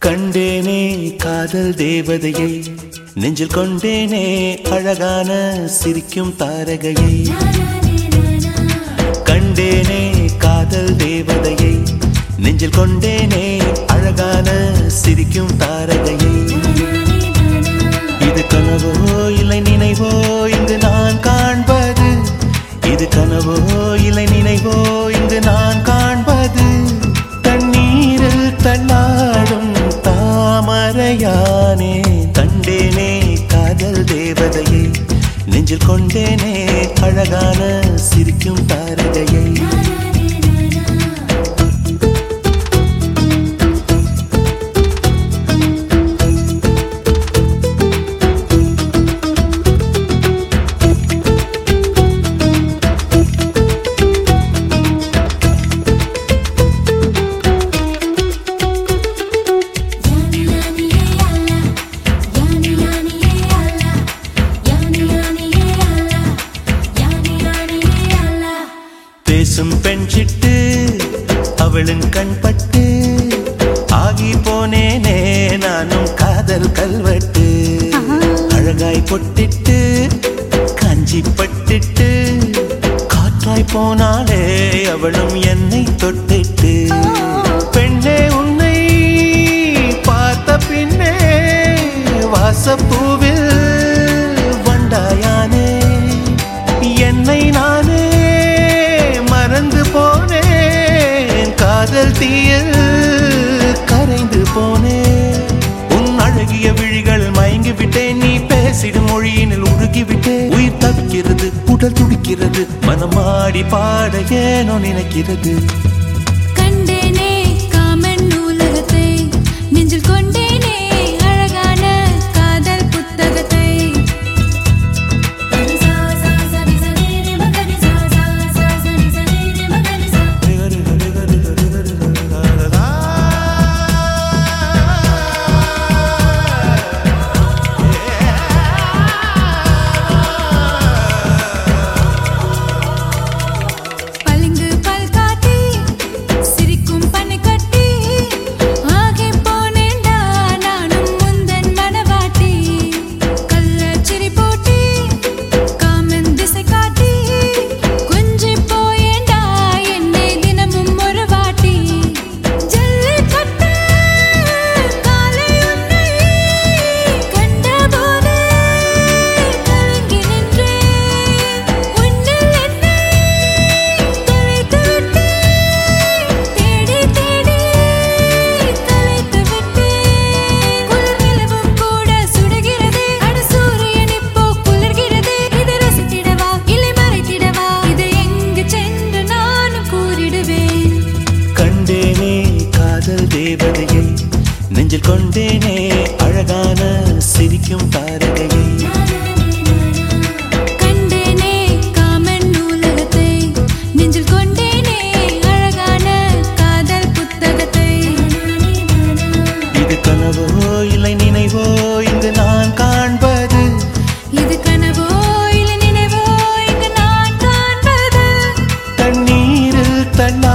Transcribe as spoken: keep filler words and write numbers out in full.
கண்டேனே காதல் தேவதையை, நெஞ்சில் கொண்டேனே அழகான சிரிக்கும் தாரகையை. கண்டேனே காதல் தேவதையை, நெஞ்சில் கொண்டேனே அழகான சிரிக்கும் தாரகையை. இது கனவோ இல்லை நினைவோ இங்கு நான் காண்பது, இது கனவோ இல்லை நினைவோ இங்கு நான் காண்பது. தண்ணீரில் தள்ளாடும் தாமரையானே, கண்டேனே காதல் தேவதையை, நெஞ்சில் கொண்டேனே அழகான சிரிக்கும் தாரகையை. பேசும் பெண் சிட்டு அவளின் கண்பட்டு, ஆகி போனேனே நானும் காதல் கல்வெட்டு. அழகாய் பொட்டிட்டு காஞ்சி பட்டிட்டு, காற்றாய் போனாலே அவளும் என்னை தொட்டிட்டு. பெண்ணே உன்னை பார்த்த பின்னே வாசப்பூவில் வண்டாயானே, என்னை நானே மறந்து போனேன், காதல் தீயில் கரைந்து போனேன். உன் அழகிய விழிகள் மயங்கி விட்டேன், நீ பேசிடும் மொழியினில் உருகிவிட்டேன். உயிர் தவிக்கிறது, உடல் துடிக்கிறது, மனமாடி பாட ஏனோ நினைக்கிறது. கண்டேனே காமன் நூலகத்தை, நெஞ்சில் கொண்டேனே அழகான காதல் புத்தகத்தை. தேவதையை, நெஞ்சில் கொண்டேனே அழகான சிரிக்கும் தாரகையை. கண்டேனே காமன் நூலகத்தை, நெஞ்சில் கொண்டேனே அழகான காதல் புத்தகத்தை. இது கனவோ இல்லை நினைவோ இங்கு நான் காண்பது, இது கனவோ இல்லை நினைவோ இங்கு நான் காண்பது. தண்ணீரில் தண்ணா